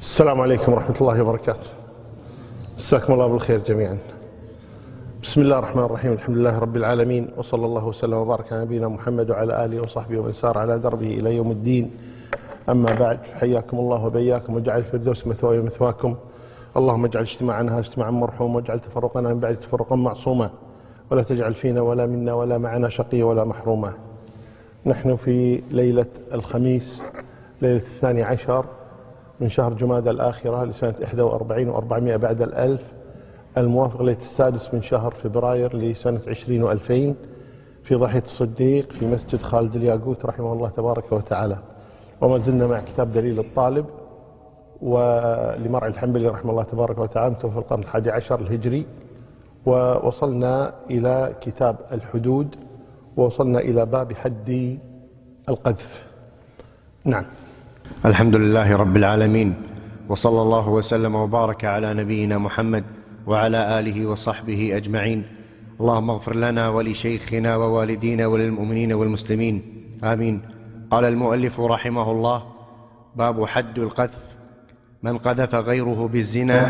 السلام عليكم ورحمة الله وبركاته. مساكم الله بالخير جميعا. بسم الله الرحمن الرحيم. الحمد لله رب العالمين، وصلى الله وسلم وبارك على نبينا محمد وعلى آله وصحبه ومن سار على دربه إلى يوم الدين. أما بعد، حياكم الله وبياكم، وجعل الفردوس مثواي ومثواكم. اللهم اجعل اجتماعنا اجتماعا مرحوما، واجعل تفرقنا من بعد تفرقا معصوما، ولا تجعل فينا ولا منا ولا معنا شقي ولا محروما. نحن في ليلة الخميس، ليلة 12 من شهر جمادى الآخرة لسنة 41 و400 بعد الألف، الموافق ليلة السادس من شهر فبراير لسنة 20 و2000، في ضاحية الصديق في مسجد خالد الياقوت رحمه الله تبارك وتعالى. وما زلنا مع كتاب دليل الطالب ولمرعي الحنبلي رحمه الله تبارك وتعالى، في القرن 11 الهجري، ووصلنا إلى كتاب الحدود، ووصلنا إلى باب حد القذف. نعم. الحمد لله رب العالمين، وصلى الله وسلم وبارك على نبينا محمد وعلى آله وصحبه أجمعين. اللهم اغفر لنا ولشيخنا ووالدينا وللمؤمنين والمسلمين، آمين. قال المؤلف رحمه الله: باب حد القذف. من قذف غيره بالزنا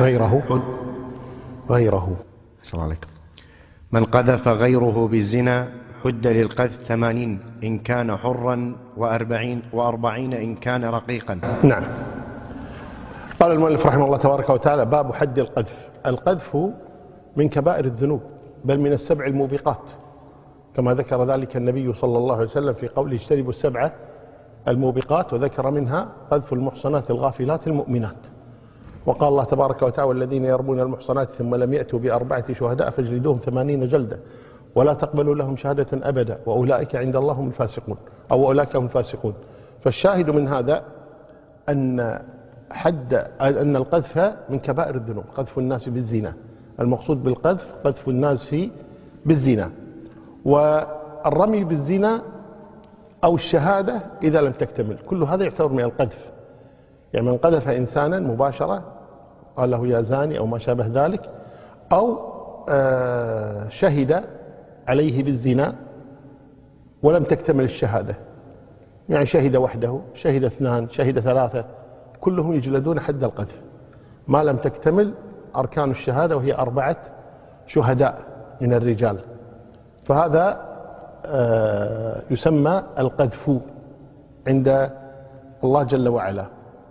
من قذف غيره بالزنا حد للقذف 80 إن كان حرا و40 إن كان رقيقا. نعم. قال المؤلف رحمه الله تبارك وتعالى: باب حد القذف. القذف من كبائر الذنوب، بل من السبع الموبقات، كما ذكر ذلك النبي صلى الله عليه وسلم في قوله: اجتنبوا السبع الموبقات، وذكر منها قذف المحصنات الغافلات المؤمنات. وقال الله تبارك وتعالى: والذين يرمون المحصنات ثم لم يأتوا ب4 شهداء فاجلدوهم 80 جلدة ولا تقبلوا لهم شهادة أبدا وأولئك عند الله هم الفاسقون، أو أولئك هم الفاسقون. فالشاهد من هذا أن القذف من كبائر الذنوب، قذف الناس بالزنا. المقصود بالقذف قذف الناس بالزنا، والرمي بالزنا أو الشهادة إذا لم تكتمل، كل هذا يعتبر من القذف. يعني من قذف إنسانا مباشرة قال له يا زاني أو ما شابه ذلك، أو شهد عليه بالزنا ولم تكتمل الشهادة، يعني شهد وحده، شهد 2، شهد 3، كلهم يجلدون حد القذف ما لم تكتمل أركان الشهادة، وهي 4 شهداء من الرجال. فهذا يسمى القذف عند الله جل وعلا.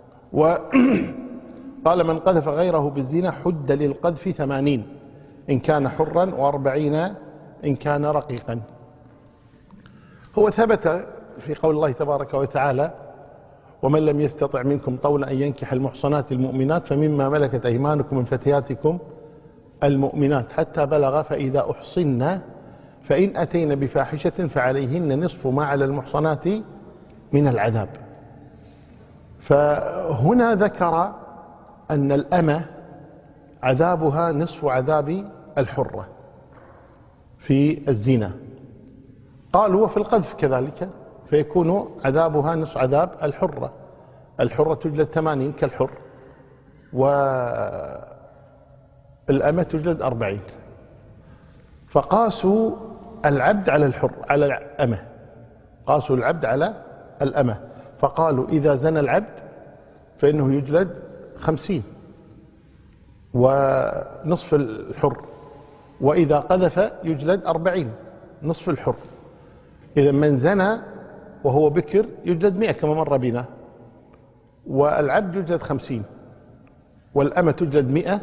وقال: من قذف غيره بالزنا حد للقذف 80 إن كان حرا و40 إن كان رقيقا. هو ثبت في قول الله تبارك وتعالى: ومن لم يستطع منكم طولا أن ينكح المحصنات المؤمنات فمما ملكت أيمانكم من فتياتكم المؤمنات حتى بلغ فإذا أحصن فإن أتين بفاحشة فعليهن نصف ما على المحصنات من العذاب. فهنا ذكر أن الأمة عذابها نصف عذاب الحرة في الزنا. قال وفي القذف كذلك، فيكون عذابها نصف عذاب الحرة. الحرة تجلد 80 كالحر، والأمة تجلد 40. فقاسوا العبد على الحر على الأمة، قاسوا العبد على الأمة، فقالوا إذا زنى العبد فإنه يجلد 50 ونصف الحر، وإذا قذف يجلد 40 نصف الحر. إذا من زنى وهو بكر يجلد 100 كما مر بنا، والعبد يجلد 50، والأمة تجلد 100،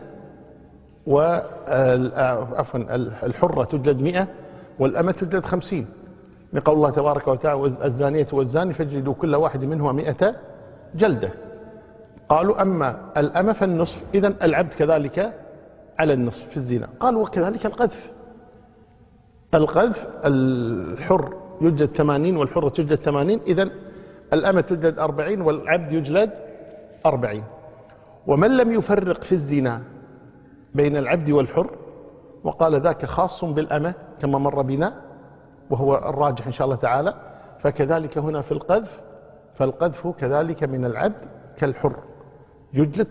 الحرة تجلد 100 والأمة تجلد 50، لقول الله تبارك وتعالى: الزانية والزاني فاجلدوا كل واحد منهما 100 جلدة. قالوا أما الأمة فالنصف، إذن العبد كذلك على النصف في الزنا. قالوا وكذلك القذف. القذف الحر يجلد 80 والحرة تجلد 80، إذن الأمة تجلد 40 والعبد يجلد 40. ومن لم يفرق في الزنا بين العبد والحر وقال ذاك خاص بالأمة كما مر بنا، وهو الراجح إن شاء الله تعالى، فكذلك هنا في القذف، فالقذف كذلك من العبد كالحر يجلد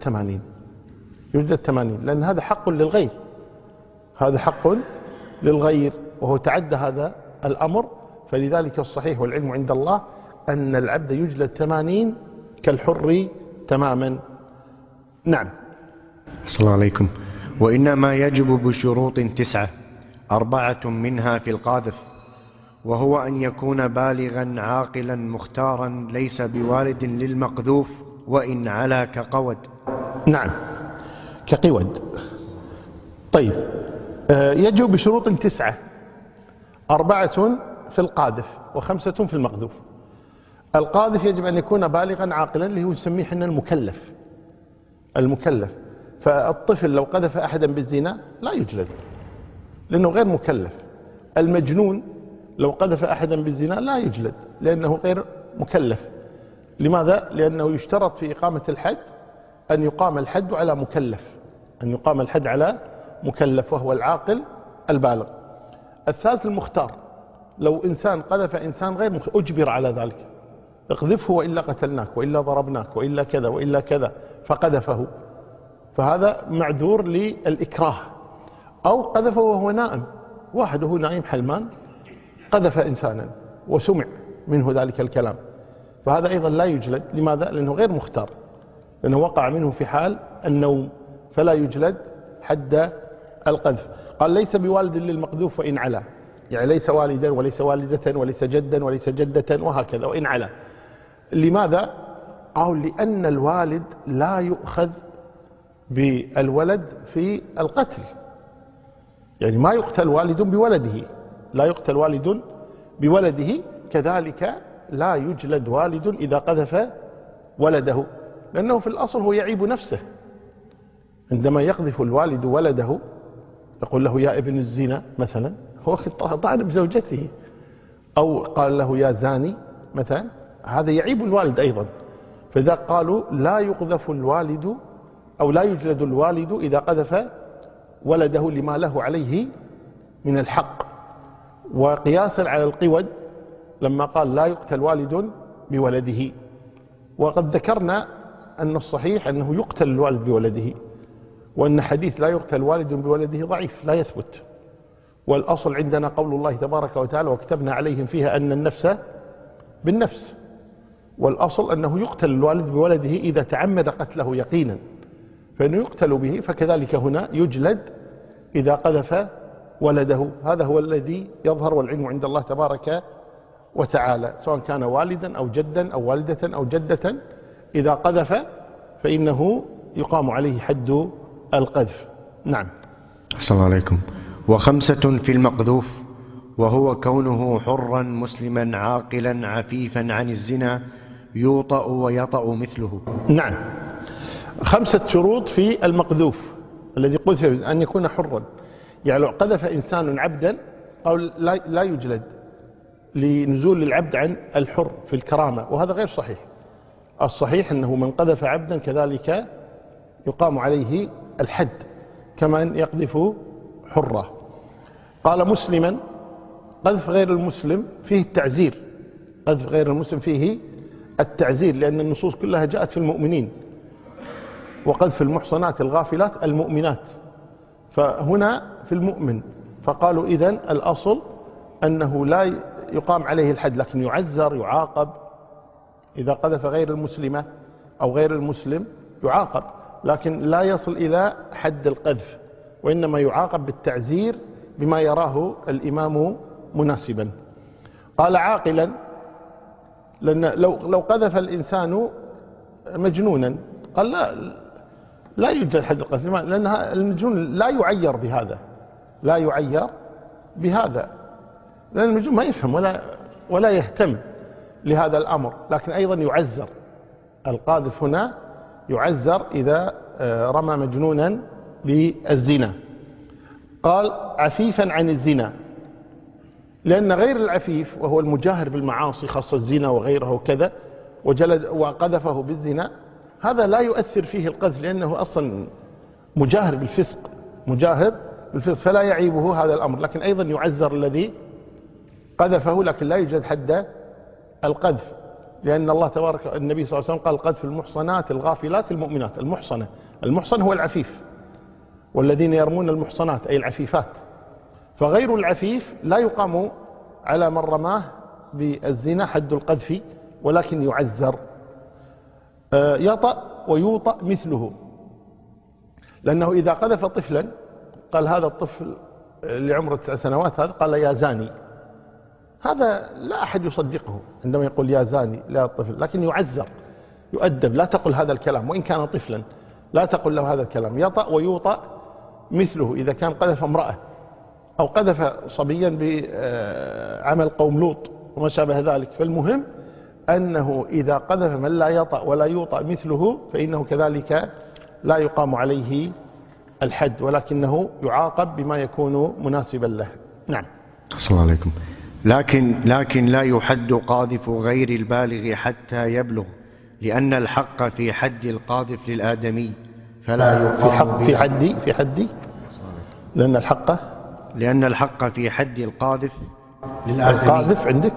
80 لأن هذا حق للغير، هذا حق للغير، وهو تعدى هذا الأمر. فلذلك الصحيح والعلم عند الله أن العبد يجلد 80 كالحر تماما. نعم. صلى الله عليكم. وإنما يجب بشروط 9، 4 منها في القاذف، وهو أن يكون بالغا عاقلا مختارا ليس بوالد للمقذوف وإن علا كقود. نعم، كقود. طيب، يجب بشروط 9، 4 في القاذف و5 في المقذوف. القاذف يجب أن يكون بالغا عاقلا، اللي هو نسميه احنا المكلف. فالطفل لو قذف أحدا بالزنا لا يجلد لأنه غير مكلف. المجنون لو قذف أحدا بالزنا لا يجلد لأنه غير مكلف. لماذا؟ لأنه يشترط في إقامة الحد أن يقام الحد على مكلف، وهو العاقل البالغ. الثالث المختار، لو إنسان قذف إنسان غير أجبر على ذلك، اقذفه وإلا قتلناك وإلا ضربناك وإلا كذا وإلا كذا، فقذفه، فهذا معذور للإكراه. أو قذفه وهو نائم، واحد وهو نائم حلمان قذف إنسانا وسمع منه ذلك الكلام، فهذا أيضا لا يجلد. لماذا؟ لأنه غير مختار، لأنه وقع منه في حال النوم، فلا يجلد حد القذف. قال ليس بوالد للمقذوف وإن علا، يعني ليس والدا وليس والدة وليس جدا وليس جدة وهكذا وإن علا. لماذا؟ قال لأن الوالد لا يؤخذ بالولد في القتل، يعني ما يقتل والد بولده، كذلك لا يجلد والد إذا قذف ولده، لأنه في الأصل هو يعيب نفسه. عندما يقذف الوالد ولده يقول له يا ابن الزنا مثلا، هو طعن بزوجته، أو قال له يا زاني مثلا، هذا يعيب الوالد أيضا. فإذا قالوا لا يقذف الوالد أو لا يجلد الوالد إذا قذف ولده لما له عليه من الحق. وقياسا على القود لما قال لا يقتل والد بولده. وقد ذكرنا أن الصحيح أنه يقتل الوالد بولده، وأن حديث لا يقتل والد بولده ضعيف لا يثبت. والأصل عندنا قول الله تبارك وتعالى وكتبنا عليهم فيها أن النفس بالنفس، والأصل أنه يقتل الوالد بولده إذا تعمد قتله يقينا، فإنه يقتل به. فكذلك هنا يجلد إذا قذف ولده. هذا هو الذي يظهر، والعلم عند الله تبارك وتعالى، سواء كان والدا أو جدا أو والدة أو جدة، إذا قذف فإنه يقام عليه حد القذف. نعم. صلى الله عليكم. و5 في المقذوف، وهو كونه حرا مسلما عاقلا عفيفا عن الزنا يوطأ ويطأ مثله. نعم، 5 شروط في المقذوف الذي قذف، أن يكون حرا، يعني لو قذف إنسان عبدا أو لا يجلد لنزول العبد عن الحر في الكرامة، وهذا غير صحيح. الصحيح أنه من قذف عبدا كذلك يقام عليه الحد كما أن يقذف حرة. قال مسلما، قذف غير المسلم فيه التعزير، قذف غير المسلم فيه التعزير، لأن النصوص كلها جاءت في المؤمنين، وقذف المحصنات الغافلات المؤمنات، فهنا في المؤمن. فقالوا إذن الأصل أنه لا يقام عليه الحد، لكن يعزر يعاقب. إذا قذف غير المسلمة أو غير المسلم يعاقب، لكن لا يصل إلى حد القذف، وإنما يعاقب بالتعزير بما يراه الإمام مناسبا. قال عاقلا، لأن لو قذف الإنسان مجنونا قال لا يوجد حد القذف، لأن المجنون لا يعير بهذا، لأن المجنون ما يفهم ولا يهتم لهذا الأمر، لكن أيضا يعزر. القاذف هنا يعزر إذا رمى مجنونا بالزنا. قال عفيفا عن الزنا، لأن غير العفيف وهو المجاهر بالمعاصي خاصة الزنا وغيره وكذا وجلد وقذفه بالزنا، هذا لا يؤثر فيه القذف، لأنه أصلا مجاهر بالفسق فلا يعيبه هذا الأمر، لكن أيضا يعزر الذي قذفه، لكن لا يوجد حد القذف، لأن الله تبارك النبي صلى الله عليه وسلم قال قذف المحصنات الغافلات المؤمنات. المحصن هو العفيف، والذين يرمون المحصنات أي العفيفات. فغير العفيف لا يقام على من رماه بالزنا حد القذف، ولكن يعزر. يطأ ويوطأ مثله، لأنه إذا قذف طفلا قال هذا الطفل اللي عمره 9 سنوات هذا قال يا زاني، هذا لا أحد يصدقه عندما يقول يا زاني لا الطفل، لكن يعزر يؤدب، لا تقل هذا الكلام وإن كان طفلا، لا تقل له هذا الكلام. يطأ ويوطأ مثله إذا كان قذف امرأة أو قذف صبيا بعمل قوم لوط وما شابه ذلك. فالمهم أنه إذا قذف من لا يطأ ولا يوطأ مثله فإنه كذلك لا يقام عليه الحد، ولكنه يعاقب بما يكون مناسبا له. نعم. السلام عليكم. لكن لا يحد قاذف غير البالغ حتى يبلغ، لأن الحق في حد القاذف للآدمي فلا يقام في حد لأن الحق في حد القاذف للآدمي. القاذف عندك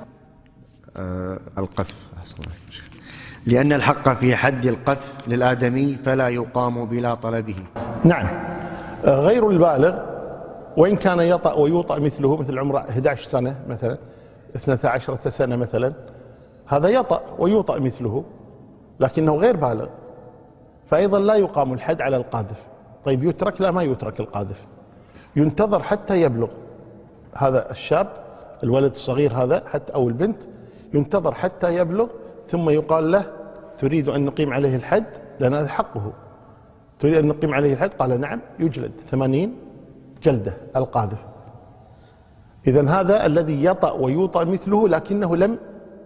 القذف. لأن الحق في حد القذف للآدمي فلا يقام بلا طلبه. نعم. غير البالغ وإن كان يطأ ويوطأ مثله، مثل عمره 11 سنة مثلا 12 سنة مثلا، هذا يطأ ويوطأ مثله لكنه غير بالغ، فأيضا لا يقام الحد على القاذف. طيب يترك؟ لا، ما يترك القاذف، ينتظر حتى يبلغ. هذا الشاب الولد الصغير هذا حتى أو البنت ينتظر حتى يبلغ، ثم يقال له تريد أن نقيم عليه الحد لأن هذا حقه، تريد أن نقيم عليه الحد؟ قال نعم، يجلد 80 جلدة القاذف. إذن هذا الذي يطأ ويوطأ مثله لكنه لم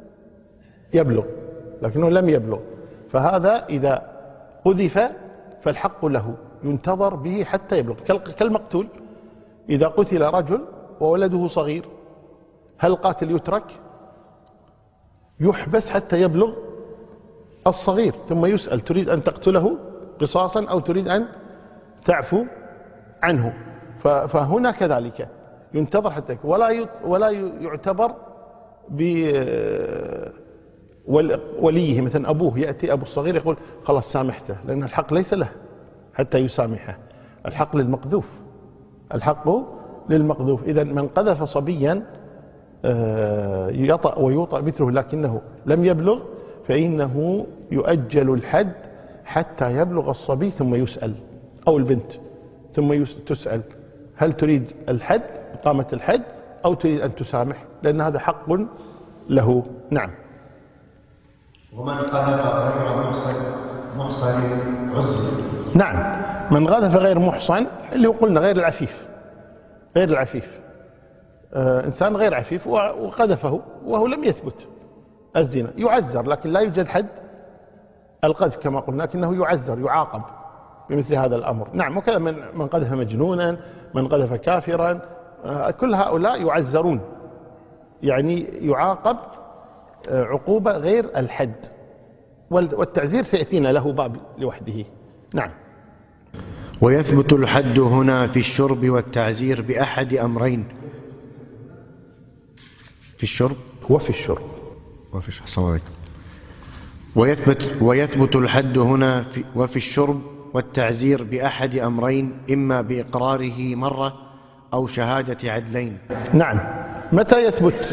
يبلغ، فهذا إذا قذف فالحق له، ينتظر به حتى يبلغ. كالمقتول، إذا قتل رجل وولده صغير هل القاتل يترك؟ يحبس حتى يبلغ الصغير ثم يسأل تريد أن تقتله قصاصا أو تريد أن تعفو عنه؟ فهنا كذلك ينتظر حتى ولا يعتبر بوليه، مثلا أبوه يأتي أبو الصغير يقول خلاص سامحته، لأن الحق ليس له حتى يسامحه، الحق للمقذوف. إذن من قذف صبيا يطأ ويوطأ مثله لكنه لم يبلغ فإنه يؤجل الحد حتى يبلغ الصبي ثم يسأل، أو البنت ثم تسأل هل تريد الحد إقامة الحد أو تريد أن تسامح، لأن هذا حق له. نعم. ومن قذف غير محصن عزل. نعم، من قذف غير محصن اللي قلنا غير العفيف، إنسان غير عفيف وقذفه وهو لم يثبت الزنا، يعذر، لكن لا يوجد حد القذف كما قلنا، لكنه يعذر يعاقب بمثل هذا الأمر. نعم. وكذا من قذف مجنونا، من قذف كافرا، كل هؤلاء يعذرون، يعني يعاقب عقوبة غير الحد، والتعزير سيأتينا له باب لوحده. نعم. ويثبت الحد هنا في الشرب والتعزير بأحد أمرين. في الشرب وفي الشرب. ويثبت الحد هنا وفي الشرب والتعزير بأحد أمرين، إما بإقراره مرة أو شهادة عدلين. نعم. متى يثبت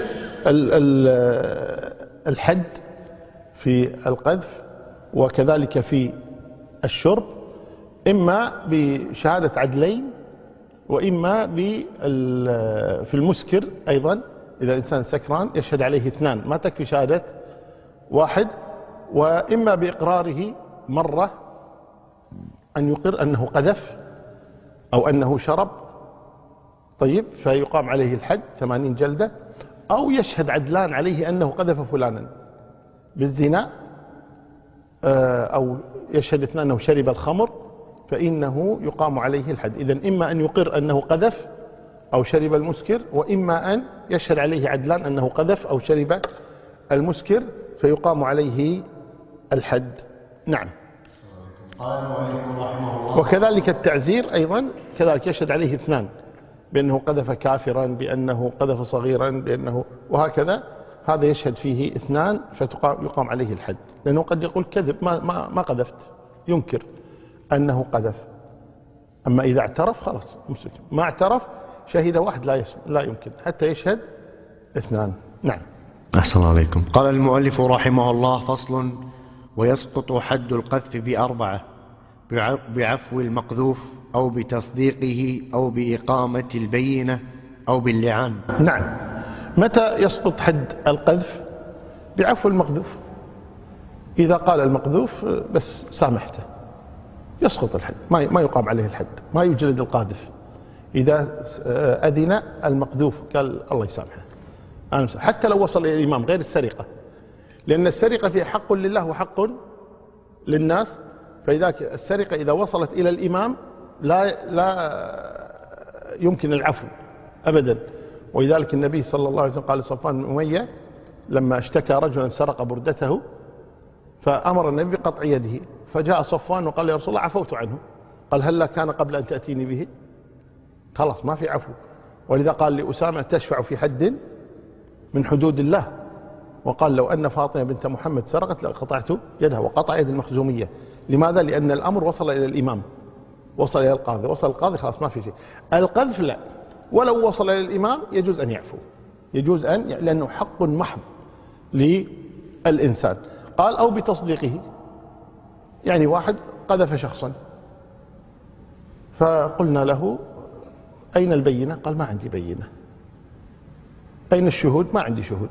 الحد في القذف وكذلك في الشرب؟ إما بشهادة عدلين، وإما في المسكر أيضا، إذا الإنسان سكران يشهد عليه 2، ما تكفي شهادة واحد، وإما بإقراره مرة أن يقر أنه قذف أو أنه شرب، طيب فيقام عليه الحد 80 جلدة، أو يشهد عدلان عليه أنه قذف فلانا بالزنا، أو يشهد 2 أنه شرب الخمر، فإنه يقام عليه الحد. إذن إما أن يقر أنه قذف أو شرب المسكر، وإما أن يشهد عليه عدلان أنه قذف أو شرب المسكر فيقام عليه الحد. نعم. وكذلك التعزير أيضا كذلك يشهد عليه 2 بأنه قذف كافرا، بأنه قذف صغيرا، بأنه وهكذا، هذا يشهد فيه 2 فيقام عليه الحد، لأنه قد يقول كذب ما قذفت، ينكر أنه قذف. أما إذا اعترف خلاص مسك، ما اعترف شهد 1 لا يمكن حتى يشهد 2. نعم. أحسن عليكم. قال المؤلف رحمه الله: فصل: ويسقط حد القذف ب4: بعفو المقذوف أو بتصديقه أو بإقامة البينة أو باللعان؟ نعم. متى يسقط حد القذف؟ بعفو المقذوف. إذا قال المقذوف بس سامحته يسقط الحد، ما يقام عليه الحد، ما يجلد القاذف. إذا أذن المقذوف قال الله يسامحه حتى لو وصل إلى الإمام، غير السرقة، لأن السرقة فيها حق لله وحق للناس. فإذا السرقة إذا وصلت إلى الإمام لا يمكن العفو أبدا. ولذلك النبي صلى الله عليه وسلم قال لصفوان بن أمية لما اشتكى رجلا سرق بردته، فأمر النبي بقطع يده، فجاء صفوان وقال يا رسول الله عفوت عنه. قال هل كان قبل أن تأتيني به؟ خلاص ما في عفو. ولذا قال لأسامة تشفع في حد من حدود الله، وقال لو أن فاطمة بنت محمد سرقت لقطعت يدها، وقطع يد المخزومية. لماذا؟ لأن الأمر وصل إلى الإمام، وصل إلى القاضي، وصل القاضي خلاص ما في شيء. القذف لا، ولو وصل إلى الإمام يجوز أن يعفو، يجوز لأنه حق محض للإنسان. قال أو بتصديقه، يعني واحد قذف شخصا فقلنا له أين البينة؟ قال ما عندي بينة. أين الشهود؟ ما عندي شهود.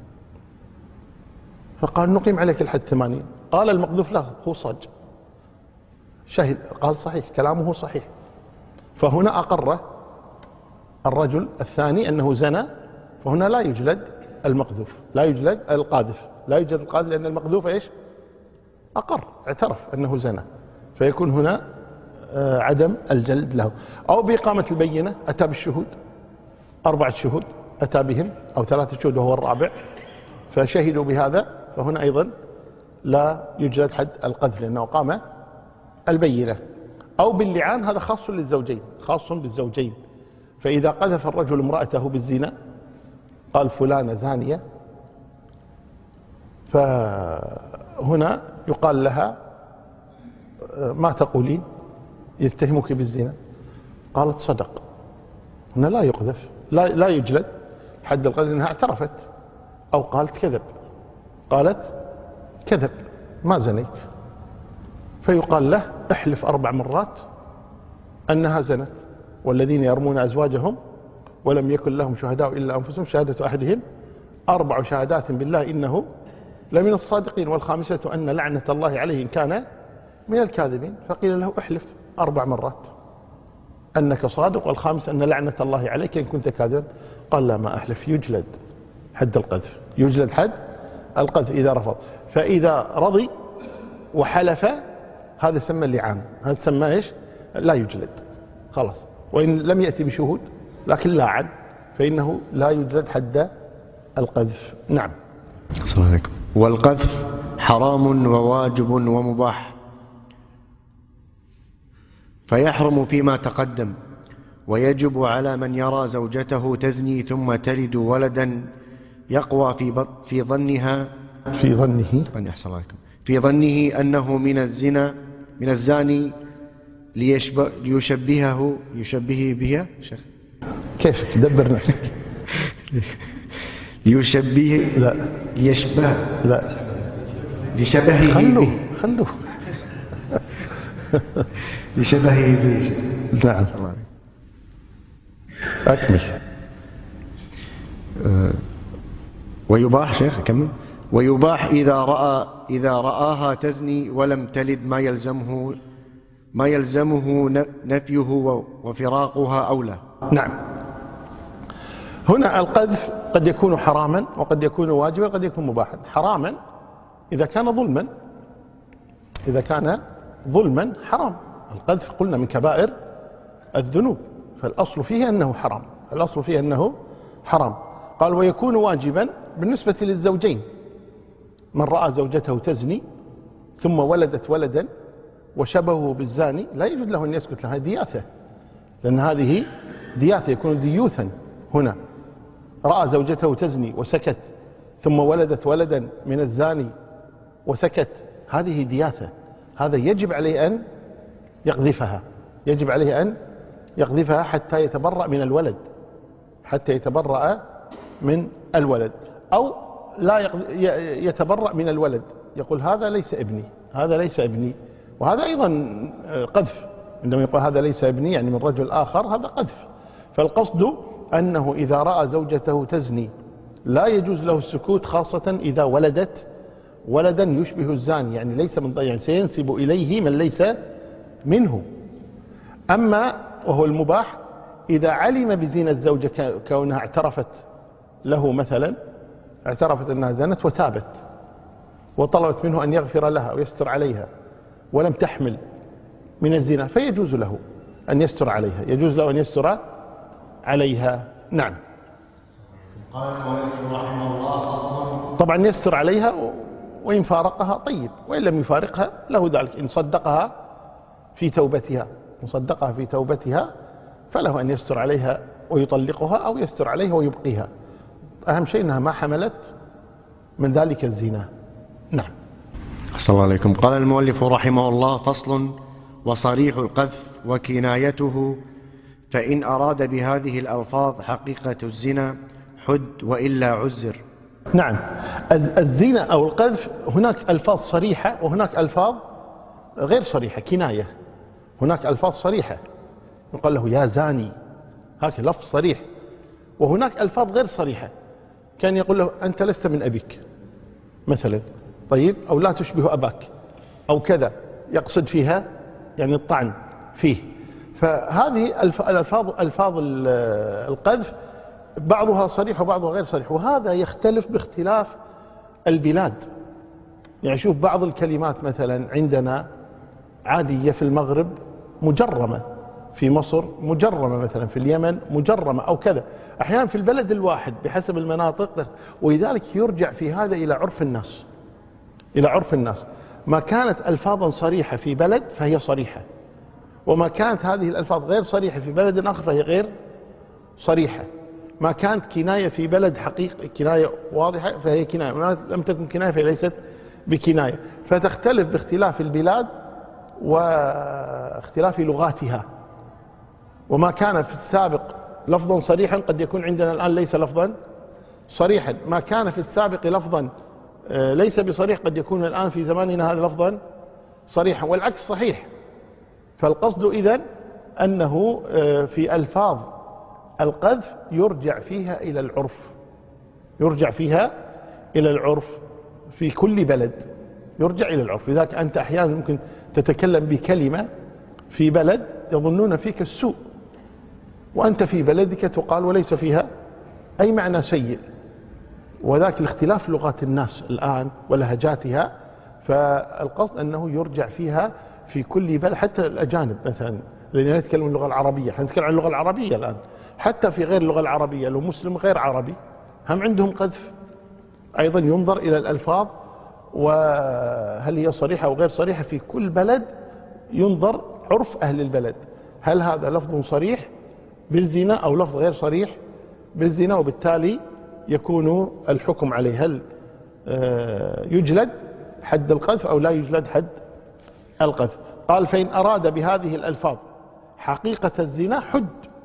فقال نقيم عليك الحد 80. قال المقذوف لا هو صاج شهد. قال صحيح كلامه صحيح. فهنا أقر الرجل الثاني أنه زنى، فهنا لا يجلد المقذوف، لا يجلد القاذف، لا يوجد القاذف، لأن المقذوف إيش؟ أقر، اعترف أنه زنى، فيكون هنا عدم الجلد له. أو بإقامة البينة، أتى بالشهود 4 شهود أتى بهم، أو 3 شهود وهو الرابع، فشهدوا بهذا، فهنا أيضا لا يجلد حد القذف لأنه قام البينة. أو باللعان، هذا خاص للزوجين، خاص بالزوجين. فإذا قذف الرجل امرأته بالزنا قال فلانة زانية، فهنا يقال لها ما تقولين؟ يتهمك بالزنا. قالت صدق. هنا لا يقذف، لا يجلد حد القذف لأنها اعترفت. أو قالت كذب، قالت كذب ما زنيت، فيقال له احلف 4 مرات أنها زنت. والذين يرمون أزواجهم ولم يكن لهم شهداء إلا أنفسهم شهادة أحدهم 4 شهادات بالله إنه لمن الصادقين، والخامسة أن لعنة الله عليه إن كان من الكاذبين. فقيل له احلف 4 مرات أنك صادق، والخامس أن لعنة الله عليك إن كنت كاذبا. قال لا ما أحلف. يجلد حد القذف، يجلد حد القذف إذا رفض. فإذا رضي وحلف هذا سمى اللعان، هذا سمى إيش؟ لا يجلد خلاص. وإن لم يأتي بشهود لكن لاعن فإنه لا يجلد حد القذف. نعم. السلام عليكم. والقذف حرام وواجب ومباح، فيحرم فيما تقدم، ويجب على من يرى زوجته تزني ثم تلد ولدا يقوى في ظنه أنه من الزاني ليشبهه بها. كيف تدبر نفسك؟ لشبهه خلوه لشبهه به. نعم. أكمل. ويباح شيخ كمل. ويباح إذا رآها تزني ولم تلد ما يلزمه نفيه وفراقها أولى. نعم. هنا القذف قد يكون حراما وقد يكون واجبا وقد يكون مباحا. حراما إذا كان ظلما، إذا كان ظلما حرام. القذف قلنا من كبائر الذنوب، فالأصل فيه أنه حرام، الأصل فيه أنه حرام. قال ويكون واجبا بالنسبة للزوجين. من رأى زوجته تزني ثم ولدت ولدا وشبهه بالزاني لا يجوز له أن يسكت لها، دياثة، لأن هذه دياثة، يكون ديوثا. هنا رأى زوجته تزني وسكت، ثم ولدت ولدا من الزاني وسكت، هذه دياثة. هذا يجب عليه أن يقذفها، يجب عليه أن يقذفها حتى يتبرأ من الولد، حتى يتبرأ من الولد. أو لا يتبرأ من الولد، يقول هذا ليس ابني، هذا ليس ابني، وهذا أيضا قذف. عندما يقول هذا ليس ابني يعني من رجل آخر، هذا قذف. فالقصد أنه إذا رأى زوجته تزني لا يجوز له السكوت، خاصة إذا ولدت ولدا يشبه الزاني، يعني ليس من يعني سينسب إليه من ليس منه. أما وهو المباح إذا علم بزنا الزوجة كونها اعترفت له، مثلا اعترفت أنها زنت وتابت وطلبت منه أن يغفر لها ويستر عليها ولم تحمل من الزنا، فيجوز له أن يستر عليها، يجوز له أن يستر عليها. نعم. قال المؤلف رحمه الله فصل. طبعا يستر عليها، وإن فارقها طيب، وإن لم يفارقها له ذلك. إن صدقها في توبتها، إن صدقها في توبتها فله أن يستر عليها ويطلقها، أو يستر عليها ويبقيها. أهم شيء أنها ما حملت من ذلك الزنا. نعم. أحسن الله عليكم. قال المؤلف رحمه الله فصل. وصريح القذف وكنايته، فإن أراد بهذه الألفاظ حقيقة الزنا حد وإلا عزر. نعم. الزنا أو القذف هناك ألفاظ صريحة وهناك ألفاظ غير صريحة، كناية. هناك ألفاظ صريحة يقال له يا زاني، هكذا لفظ صريح. وهناك ألفاظ غير صريحة، كان يقول له أنت لست من أبيك مثلا، طيب، أو لا تشبه أباك، أو كذا، يقصد فيها يعني الطعن فيه. فهذه ألفاظ القذف بعضها صريح وبعضها غير صريح، وهذا يختلف باختلاف البلاد. يعني شوف بعض الكلمات مثلا عندنا عادية في المغرب مجرمة، في مصر مجرمة، مثلا في اليمن مجرمة أو كذا، أحيانا في البلد الواحد بحسب المناطق. ولذلك يرجع في هذا إلى عرف الناس، إلى عرف الناس. ما كانت ألفاظا صريحة في بلد فهي صريحة، وما كانت هذه الألفاظ غير صريحة في بلد آخر فهي غير صريحة. ما كانت كناية في بلد حقيقة كناية واضحة فهي كناية، ما لم تكن كناية فهي ليست بكناية. فتختلف باختلاف البلاد واختلاف لغاتها. وما كان في السابق لفظا صريحا قد يكون عندنا الآن ليس لفظا صريحا، ما كان في السابق لفظا ليس بصريح قد يكون الآن في زماننا هذا لفظا صريحا، والعكس صحيح. فالقصد إذن أنه في ألفاظ القذف يرجع فيها إلى العرف، يرجع فيها إلى العرف في كل بلد، يرجع إلى العرف. لذلك أنت أحيانا ممكن تتكلم بكلمة في بلد يظنون فيك السوء، وأنت في بلدك تقال وليس فيها أي معنى سيء. وذاك الاختلاف لغات الناس الآن ولهجاتها. فالقصد أنه يرجع فيها في كل بلد، حتى الأجانب مثلا الذين يتكلمون اللغة العربية، حنتكلم عن اللغة العربية الآن، حتى في غير اللغة العربية لو مسلم غير عربي هم عندهم قذف. أيضا ينظر إلى الألفاظ وهل هي صريحة أو غير صريحة. في كل بلد ينظر عرف أهل البلد، هل هذا لفظ صريح بالزنا أو لفظ غير صريح بالزنا، وبالتالي يكون الحكم عليه هل يجلد حد القذف أو لا يجلد حد القذف. قال فإن أراد بهذه الألفاظ حقيقة الزنا حد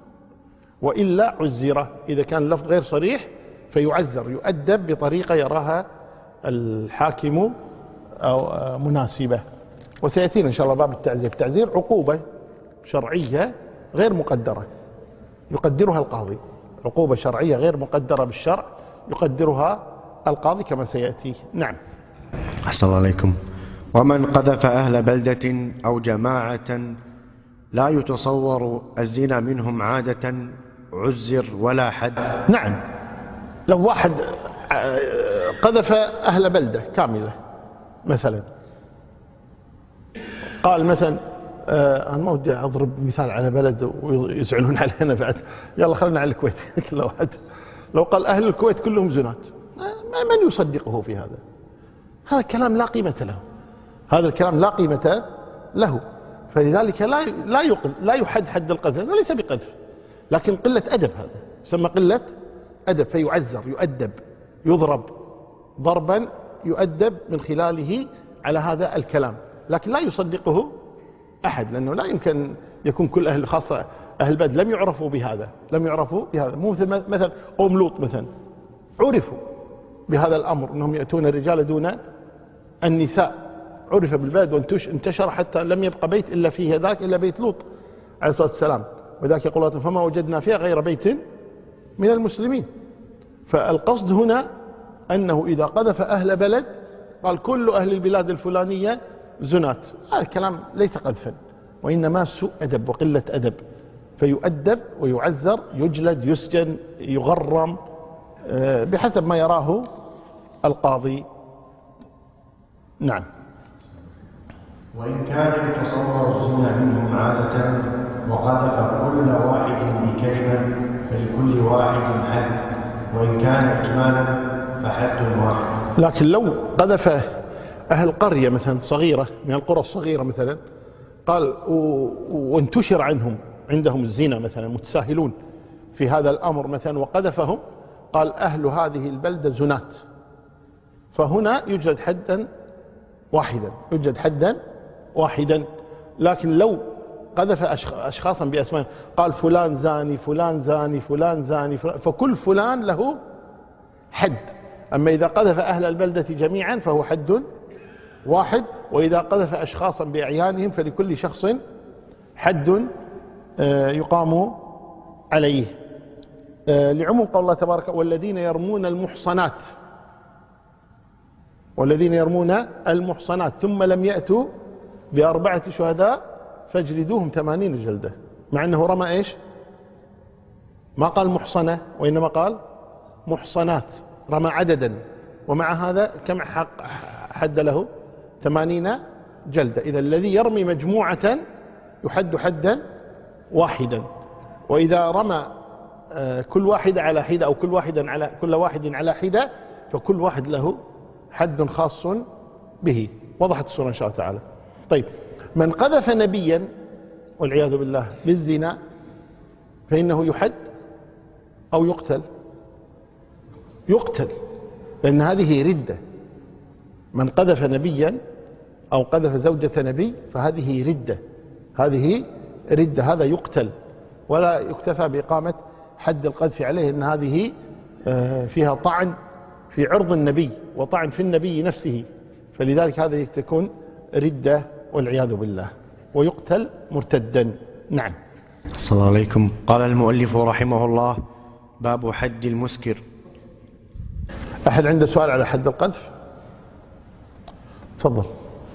وإلا عزره. إذا كان اللفظ غير صريح فيعزر، يؤدب بطريقة يراها الحاكم أو مناسبة. وسيأتينا إن شاء الله باب التعزير. التعزير عقوبة شرعية غير مقدرة يقدرها القاضي، عقوبة شرعية غير مقدرة بالشرع يقدرها القاضي كما سيأتي. نعم. أحسن الله عليكم. ومن قذف أهل بلدة أو جماعة لا يتصور الزنا منهم عادة عزر ولا حد. نعم. لو واحد قذف أهل بلدة كاملة مثلا، قال مثلا أنا ما ودي أضرب مثال على بلد ويزعلون علينا بعد، يلا خلنا على الكويت. كل واحد لو قال أهل الكويت كلهم زنات، من يصدقه في هذا؟ هذا الكلام لا قيمة له، هذا الكلام لا قيمة له. فلذلك لا يحد حد القذف، ليس بقذف لكن قلة أدب، هذا يسمى قلة أدب، فيعزر، يؤدب، يضرب ضربا يؤدب من خلاله على هذا الكلام، لكن لا يصدقه أحد، لأنه لا يمكن يكون كل أهل، خاصة أهل البلد لم يعرفوا بهذا، لم يعرفوا بهذا. مو مثلا قوم لوط مثلا عرفوا بهذا الأمر، أنهم يأتون الرجال دون النساء، عرف بالبلد وانتشر حتى لم يبقى بيت إلا فيه ذاك إلا بيت لوط عليه الصلاة والسلام. وذاك يقول الله فما وجدنا فيها غير بيت من المسلمين. فالقصد هنا أنه إذا قذف أهل بلد قال كل أهل البلاد الفلانية زنات، هذا الكلام ليس قذفا وإنما سوء أدب وقلة أدب، فيؤدب ويعذر، يجلد، يسجن، يغرم بحسب ما يراه القاضي. نعم. وإن كان يتصور الزنا منهم عادة وقذف كل واحد بكلمة فلكل واحد حد، وإن كان إجمالا فحد واحد. لكن لو قذف أهل قرية مثلا صغيرة من القرى الصغيرة مثلا قال وانتشر عندهم الزنا مثلا متساهلون في هذا الأمر مثلا وقذفهم، قال أهل هذه البلدة زنات، فهنا يوجد حدا واحدا. لكن لو قذف أشخاصا بأسماء قال فلان زاني فلان زاني فلان زاني فكل فلان له حد. أما إذا قذف أهل البلدة جميعا فهو حد واحد، وإذا قذف أشخاصا بأعيانهم فلكل شخص حد يقام عليه، لعموم قول الله تبارك والذين يرمون المحصنات ثم لم يأتوا ب4 شهداء فاجلدوهم 80 جلدة. مع أنه رمى إيش؟ ما قال محصنة وإنما قال محصنات، رمى عددا، ومع هذا كم حد له؟ 80 جلدة. إذا الذي يرمي مجموعة يحد حدا واحدا، وإذا رمى كل واحد على حدة أو كل واحد على حدة فكل واحد له حد خاص به. وضحت الصورة إن شاء الله تعالى. طيب، من قذف نبيا والعياذ بالله بالزنا فإنه يحد أو يقتل، لأن هذه ردة. من قذف نبيا أو قذف زوجة نبي فهذه ردة، هذا يقتل، ولا يكتفى بإقامة حد القذف عليه، إن هذه فيها طعن في عرض النبي وطعن في النبي نفسه، فلذلك هذه تكون ردة والعياذ بالله، ويقتل مرتدا. نعم. صلى الله عليكم. قال المؤلف رحمه الله: باب حد المسكر. أحد عنده سؤال على حد القذف؟ تفضل.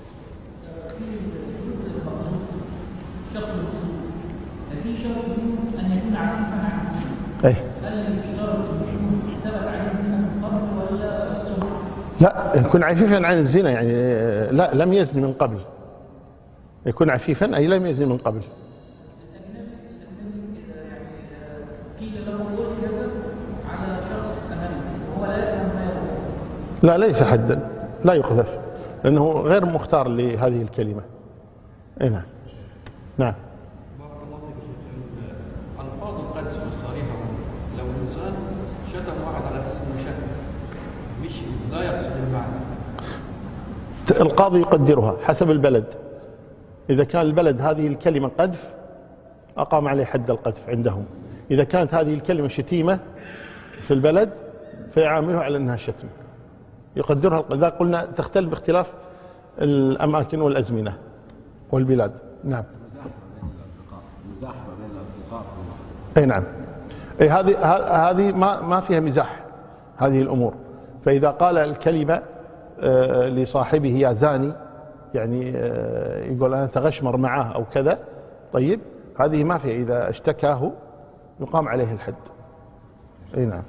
في شرط أن يكون عفيفا عن الزنا. أي. هل يشترط ثبت عليه الزنا من قبل ولا السبب؟ لا، يكون عفيفا عن الزنا يعني لا لم يزن من قبل. يكون عفيفا أي لم يزن من قبل. الأجنبي إذا يعني قيل له قل كذا على شخص أمامه وهو لا يفهم ما يقول. لا، ليس حدا، لا يقذف، لأنه غير مختار لهذه الكلمة. أي نعم. نعم. بارك الله فيك. ألفاظ القذف الصريحة، لو الإنسان شتم واحد على اسم شتم مش لا يقصد المعنى، القاضي يقدرها حسب البلد. إذا كان البلد هذه الكلمة قذف أقام عليه حد القذف عندهم. إذا كانت هذه الكلمة شتيمة في البلد فيعاملها على أنها شتم، يقدرها. إذا قلنا تختلف باختلاف الأماكن والأزمنة والبلاد. نعم. مزاحمة بين الأصدقاء. أي نعم. أي هذه ما فيها مزاح هذه الأمور. فإذا قال الكلمة لصاحبه يا زاني، يعني يقول أنا تغشمر معه أو كذا، طيب هذه ما فيها. إذا اشتكاه يقام عليه الحد. أي نعم.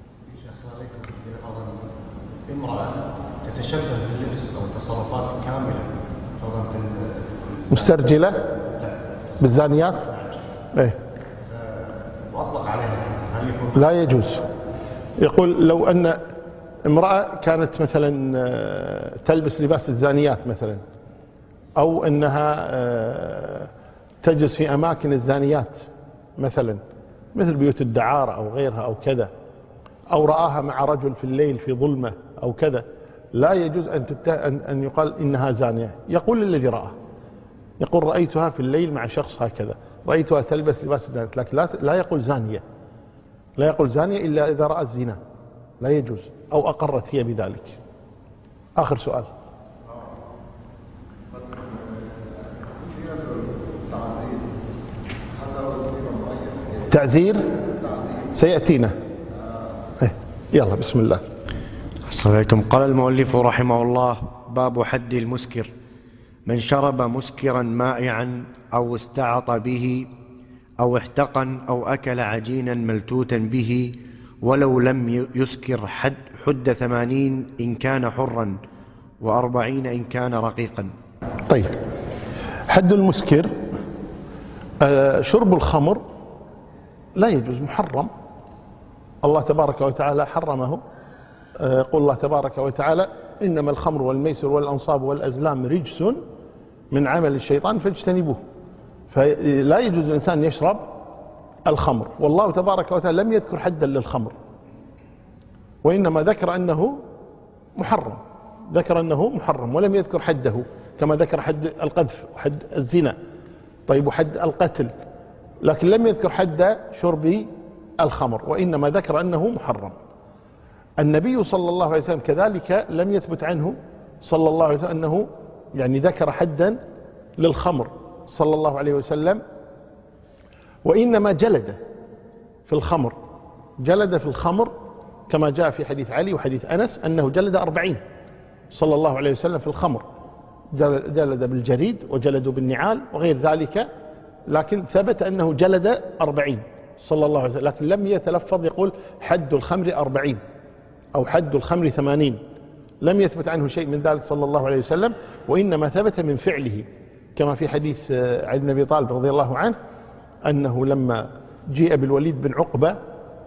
امرأة تتشبه باللبس أو التصرفات كاملة مسترجلة بالزانيات. ايه. وأطلق عليها هل يكون؟ لا يجوز. يقول لو أن امرأة كانت مثلا تلبس لباس الزانيات مثلا، أو أنها تجلس في أماكن الزانيات مثلا مثل بيوت الدعارة أو غيرها أو كذا، أو رآها مع رجل في الليل في ظلمة أو كذا، لا يجوز أن يقال إنها زانية. يقول الذي رأى، يقول رأيتها في الليل مع شخص هكذا، رأيتها تلبس لباس الزانيات، لكن لا يقول زانية، لا يقول زانية إلا إذا رأت زنا، لا يجوز، أو أقرت هي بذلك. آخر سؤال. التعذير سيأتينا. يلا بسم الله. السلام عليكم. قال المؤلف رحمه الله: باب حد المسكر: من شرب مسكرا مائعا أو استعط به أو احتقن أو أكل عجينا ملتوتا به ولو لم يسكر حد 80 إن كان حرا و40 إن كان رقيقا. طيب، حد المسكر شرب الخمر لا يجوز، محرم. الله تبارك وتعالى حرمه. يقول الله تبارك وتعالى: إنما الخمر والميسر والأنصاب والأزلام رجس من عمل الشيطان فاجتنبوه. فلا يجوز الإنسان يشرب الخمر، والله تبارك وتعالى لم يذكر حدا للخمر، وإنما ذكر أنه محرم، ذكر أنه محرم ولم يذكر حده، كما ذكر حد القذف وحد الزنا، طيب، وحد القتل، لكن لم يذكر حد شرب الخمر، وإنما ذكر أنه محرم. النبي صلى الله عليه وسلم كذلك لم يثبت عنه صلى الله عليه وسلم أنه يعني ذكر حدا للخمر صلى الله عليه وسلم، وإنما جلد في الخمر، جلد في الخمر كما جاء في حديث علي وحديث أنس أنه جلد 40 صلى الله عليه وسلم في الخمر، جلد بالجريد وجلدوا بالنعال وغير ذلك، لكن ثبت أنه جلد 40 صلى الله عليه وسلم، لكن لم يتلفظ يقول حد الخمر 40 أو حد الخمر 80، لم يثبت عنه شيء من ذلك صلى الله عليه وسلم، وإنما ثبت من فعله، كما في حديث علي بن أبي طالب رضي الله عنه أنه لما جيء بالوليد بن عقبة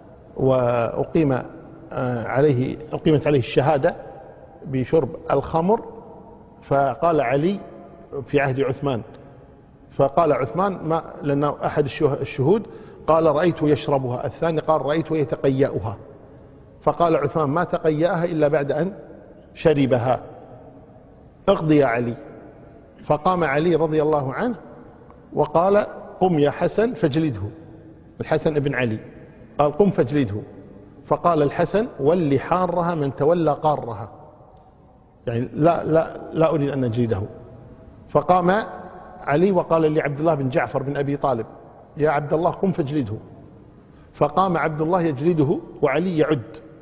وأقيمت عليه الشهادة بشرب الخمر، فقال علي في عهد عثمان، فقال عثمان ما، لأنه أحد الشهود قال رأيته يشربها، الثاني قال رأيته يتقيأها، فقال عثمان ما تقيأها إلا بعد أن شربها، اقضي يا علي. فقام علي رضي الله عنه وقال قم يا حسن فاجلده، الحسن ابن علي قال قم فاجلده، فقال الحسن ولي حارها من تولى قارها، يعني لا أريد أن نجلده. فقام علي وقال لعبد الله بن جعفر بن أبي طالب يا عبد الله قم فاجلده، فقام عبد الله يجلده وعلي يعد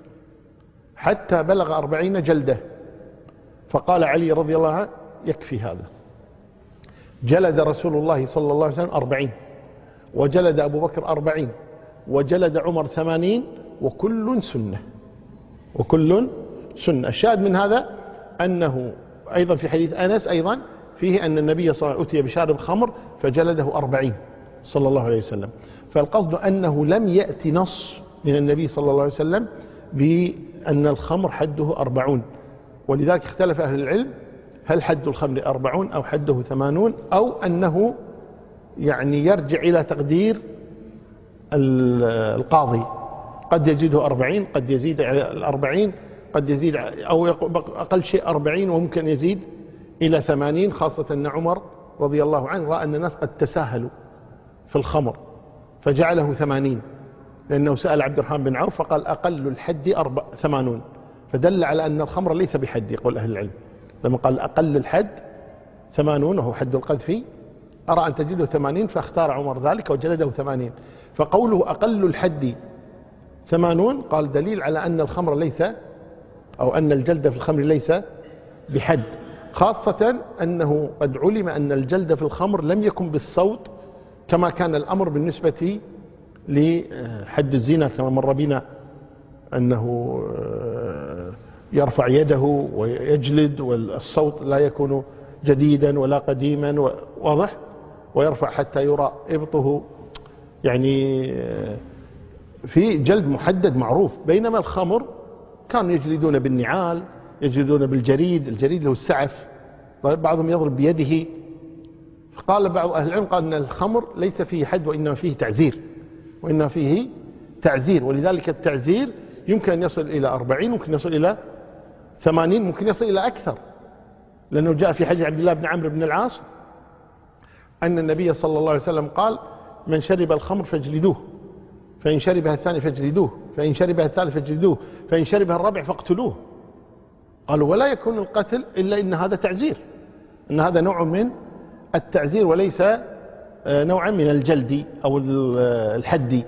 حتى بلغ 40 جلدة، فقال علي رضي الله عنه يكفي هذا. جلد رسول الله صلى الله عليه وسلم 40، وجلد أبو بكر 40، وجلد عمر 80، وكل سنة، وكل سنة. الشاهد من هذا أنه أيضا في حديث أنس أيضا فيه أن النبي صلى الله عليه وسلم أتي بشارب خمر فجلده 40 صلى الله عليه وسلم. فالقصد أنه لم يأتي نص من النبي صلى الله عليه وسلم بأن الخمر حده 40، ولذلك اختلف أهل العلم هل حد الخمر 40 أو حده 80، أو أنه يعني يرجع إلى تقدير القاضي، قد يزيده 40، قد يزيد على 40، قد يزيد أو أقل شيء 40 وممكن يزيد إلى 80، خاصة أن عمر رضي الله عنه رأى أن الناس قد تساهلوا في الخمر فجعله 80، لأنه سأل عبد الرحمن بن عوف فقال أقل الحد 80، فدل على أن الخمر ليس بحد، يقول أهل العلم لما قال أقل الحد 80 وهو حد القذف، أرى أن تجده 80 فاختار عمر ذلك وجلده 80. فقوله أقل الحد 80 قال دليل على أن الخمر ليس، أو أن الجلد في الخمر ليس بحد، خاصة أنه قد علم أن الجلد في الخمر لم يكن بالصوت كما كان الأمر بالنسبة لحد الزنا، كما مر بنا أنه يرفع يده ويجلد والصوت لا يكون جديدا ولا قديما، واضح، ويرفع حتى يرى إبطه، يعني في جلد محدد معروف. بينما الخمر كانوا يجلدون بالنعال، يجلدون بالجريد، الجريد له السعف، بعضهم يضرب بيده. فقال بعض أهل العلم قال أن الخمر ليس فيه حد وإنما فيه تعزير، وإنما فيه تعزير، ولذلك التعزير يمكن أن يصل إلى 40، ممكن يصل إلى 80، ممكن يصل إلى أكثر، لأنه جاء في حديث عبد الله بن عمرو بن العاص أن النبي صلى الله عليه وسلم قال من شرب الخمر فاجلدوه، فإن شربها الثاني فاجلدوه، فإن شربها الثالث فاجلدوه، فإن شربها الرابع فاقتلوه. قالوا ولا يكون القتل إلا إن هذا تعزير، إن هذا نوع من التعزير وليس نوعا من الجلد أو الحد.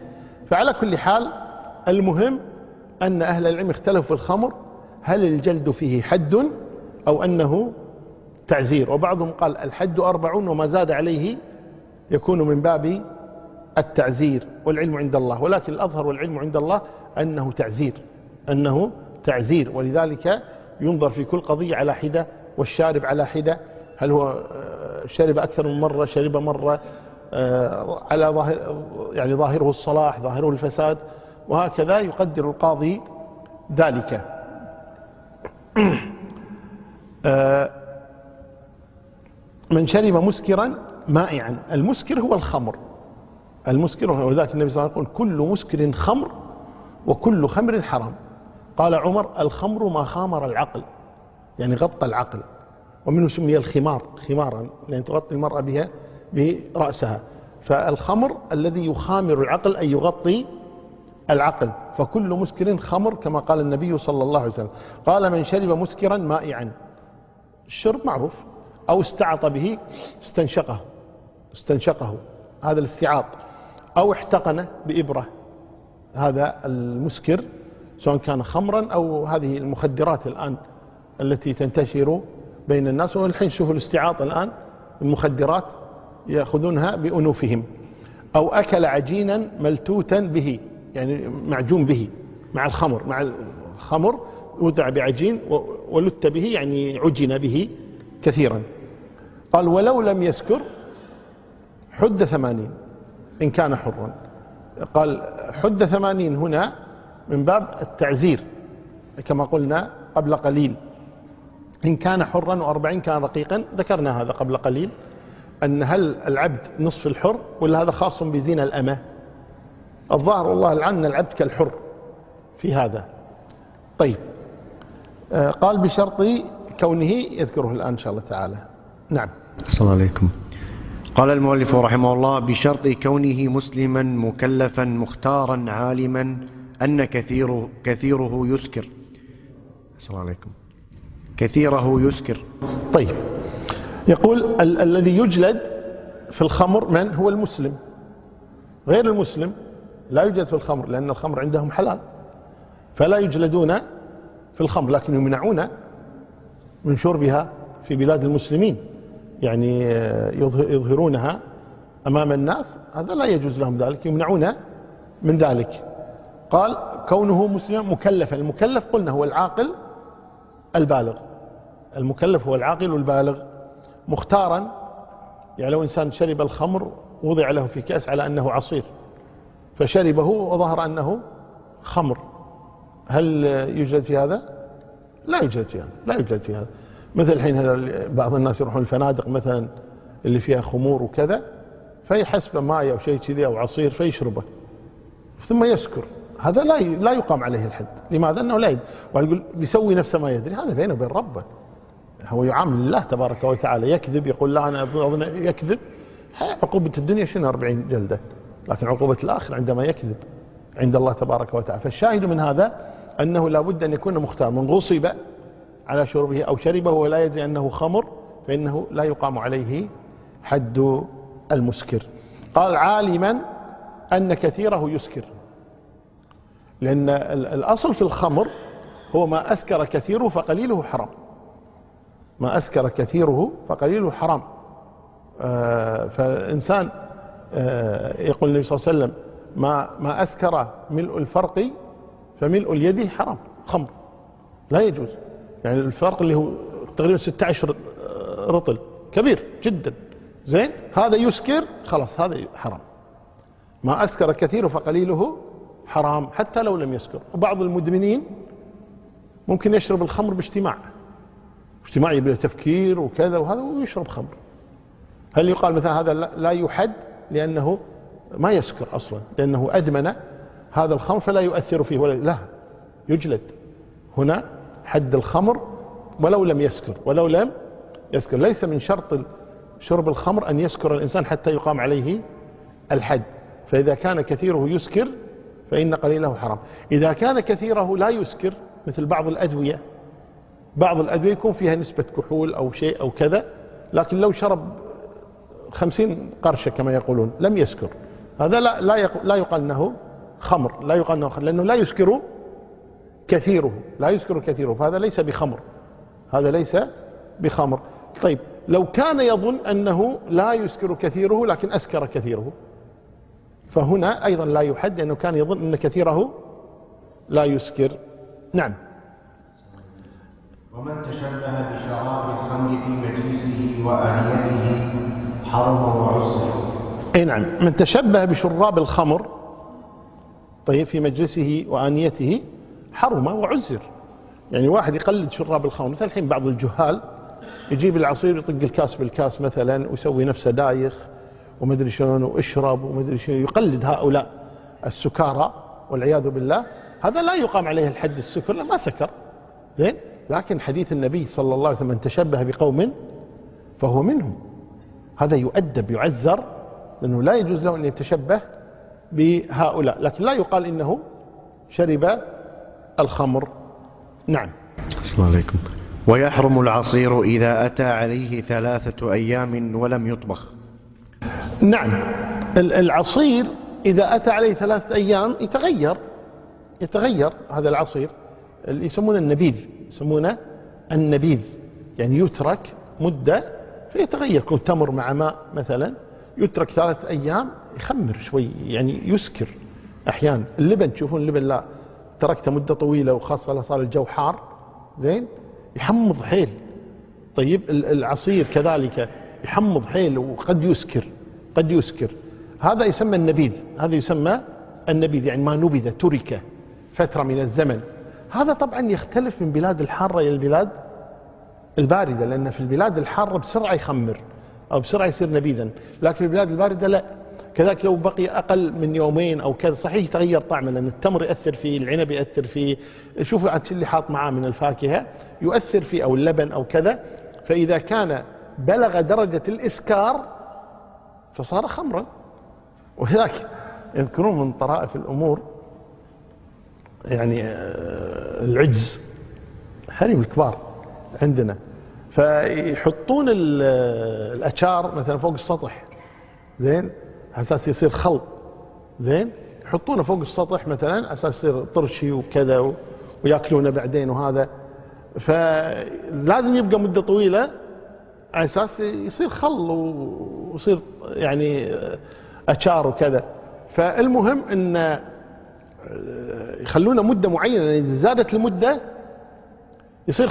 فعلى كل حال المهم أن أهل العلم اختلفوا في الخمر هل الجلد فيه حد أو أنه تعزير، وبعضهم قال الحد 40 وما زاد عليه يكون من باب التعزير، والعلم عند الله، ولكن الأظهر والعلم عند الله أنه تعزير، أنه تعزير، ولذلك ينظر في كل قضية على حدة والشارب على حدة، هل هو شرب أكثر من مرة، شرب مرة، على ظاهر يعني ظاهره الصلاح ظاهره الفساد، وهكذا يقدر القاضي ذلك. من شرب مسكرا مائعا، المسكر هو الخمر، المسكر هو ذاك النبي صلى الله عليه وسلم يقول كل مسكر خمر وكل خمر حرام. قال عمر الخمر ما خامر العقل، يعني غطى العقل، ومنه سمي الخمار خمارا لأن تغطي المرأة بها برأسها، فالخمر الذي يخامر العقل أي يغطي العقل، فكل مسكر خمر كما قال النبي صلى الله عليه وسلم. قال من شرب مسكرا مائعا، الشرب معروف، أو استعط به استنشقه هذا الاستعاط، أو احتقنه بإبرة، هذا المسكر سواء كان خمرا أو هذه المخدرات الآن التي تنتشر بين الناس، والحين شوفوا الاستعاط الآن المخدرات يأخذونها بأنوفهم، أو أكل عجينا ملتوتا به، يعني معجون به مع الخمر وضع بعجين ولت به يعني عجن به كثيرا. قال ولو لم يسكر حد 80 إن كان حرا. قال حد 80 هنا من باب التعزير كما قلنا قبل قليل، إن كان حرا و40 كان رقيقا، ذكرنا هذا قبل قليل أن هل العبد نصف الحر ولا هذا خاص بزنا الأمة؟ الظاهر والله العن العبد كالحر في هذا. طيب قال بشرط كونه، يذكره الآن إن شاء الله تعالى. نعم. السلام عليكم. قال المؤلف رحمه الله بشرط كونه مسلما مكلفا مختارا عالما أن كثيره يسكر. السلام عليكم. كثيره يسكر. طيب يقول الذي يجلد في الخمر من هو المسلم، غير المسلم لا يوجد في الخمر لأن الخمر عندهم حلال فلا يجلدون في الخمر، لكن يمنعون من شربها في بلاد المسلمين، يعني يظهرونها أمام الناس، هذا لا يجوز لهم ذلك، يمنعون من ذلك. قال كونه مسلما مكلفا، المكلف قلنا هو العاقل البالغ، المكلف هو العاقل البالغ. مختارا، يعني لو إنسان شرب الخمر وضع له في كأس على أنه عصير فشربه وظهر أنه خمر، هل يوجد في هذا؟ لا يوجد في هذا، لا يوجد في هذا. مثل الحين هذا بعض الناس يروحون الفنادق مثلا اللي فيها خمور وكذا، فيحسب ماء أو شيء كذي أو عصير فيشربه ثم يسكر، هذا لا يقام عليه الحد. لماذا؟ أنه لا ويقول بيسوي نفسه ما يدري، هذا بينه وبين ربه، هو يعامل الله تبارك وتعالى، يكذب يقول لا أنا أظن يكذب، عقوبة الدنيا شنو 40 جلدة، لكن عقوبة الآخر عندما يكذب عند الله تبارك وتعالى. فالشاهد من هذا أنه لا بد أن يكون مختار، من غصب على شربه أو شربه ولا يدري أنه خمر فإنه لا يقام عليه حد المسكر. قال عالما أن كثيره يسكر، لأن الأصل في الخمر هو ما أسكر كثيره فقليله حرام، ما أسكر كثيره فقليله حرام. فالإنسان يقول النبي صلى الله عليه وسلم ما أسكر ملء الفرق فملء اليد حرام، خمر لا يجوز، يعني الفرق اللي هو تقريبا 16 رطل كبير جدا، زين هذا يسكر خلاص هذا حرام. ما أسكر كثيره فقليله حرام حتى لو لم يسكر. وبعض المدمنين ممكن يشرب الخمر باجتماع يبقى تفكير وكذا وهذا ويشرب خمر، هل يقال مثلا هذا لا يحد لأنه ما يسكر أصلا، لأنه أدمن هذا الخمر فلا يؤثر فيه ولا لا يجلد؟ هنا حد الخمر ولو لم يسكر، ليس من شرط شرب الخمر أن يسكر الإنسان حتى يقام عليه الحد. فإذا كان كثيره يسكر فإن قليله حرام. إذا كان كثيره لا يسكر مثل بعض الأدوية يكون فيها نسبة كحول أو شيء أو كذا، لكن لو شرب 50 قرشة كما يقولون لم يسكر، هذا لا يقال أنه خمر، لا يقال أنه خمر لأنه لا يسكر كثيره، لا يسكر كثيره، فهذا ليس بخمر، هذا ليس بخمر. طيب لو كان يظن أنه لا يسكر كثيره لكن أسكر كثيره، فهنا أيضا لا يحد لأنه كان يظن أن كثيره لا يسكر. نعم. ومن تشبه بشراب الخمر في مجلسه وآنيته حرم وعزر. أي نعم، من تشبه بشراب الخمر طيب في مجلسه وآنيته حرم وعزر. يعني واحد يقلد شراب الخمر، مثل الحين بعض الجهال يجيب العصير يطق الكاس بالكاس مثلا ويسوي نفسه دايخ ومدري شلون واشرب ومدري شلون، يقلد هؤلاء السكارى والعياذ بالله. هذا لا يقام عليه الحد السكر، لا ما سكر زين، لكن حديث النبي صلى الله عليه وسلم من تشبه بقوم فهو منهم، هذا يؤدب يعزر، لأنه لا يجوز له أن يتشبه بهؤلاء، لكن لا يقال إنه شرب الخمر. نعم. السلام عليكم. ويحرم العصير إذا أتى عليه 3 أيام ولم يطبخ. نعم، العصير إذا أتى عليه 3 أيام يتغير هذا العصير، اللي يسمونه النبيذ، يسمونه النبيذ، يعني يترك مدة فيتغير. يكون تمر مع ماء مثلا يترك 3 أيام يخمر شوي، يعني يسكر أحيانا. اللبن تشوفون اللبن لا تركته مدة طويلة وخاصة لو صار الجو حار زين يحمض حيل. طيب العصير كذلك يحمض حيل وقد يسكر، هذا يسمى النبيذ، هذا يسمى النبيذ، يعني ما نبذ ترك فترة من الزمن. هذا طبعا يختلف من بلاد الحارة إلى البلاد الباردة، لأن في البلاد الحارة بسرعة يخمر أو بسرعة يصير نبيذا، لكن في البلاد الباردة لا. كذلك لو بقي أقل من يومين أو كذا صحيح يتغير طعمه، لأن التمر يأثر فيه، العنب يأثر فيه، شوفوا عاد اللي حاط معاه من الفاكهة يؤثر فيه، أو اللبن أو كذا. فإذا كان بلغ درجة الإسكار فصار خمرا. وهذاك يذكرون من طرائف الأمور يعني العجز حريم الكبار عندنا، فيحطون الأشار مثلا فوق السطح زين على أساس يصير خلط زين، يحطونه فوق السطح مثلا على أساس يصير طرشي وكذا ويأكلونه بعدين، وهذا فلازم يبقى مدة طويلة على أساس يصير خل ويصير يعني أشار وكذا. فالمهم أن يخلونه مدة معينة، إذا زادت المدة يصير